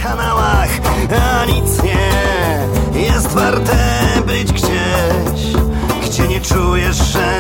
kanałach, a nic nie jest warte być gdzieś, gdzie nie czujesz, że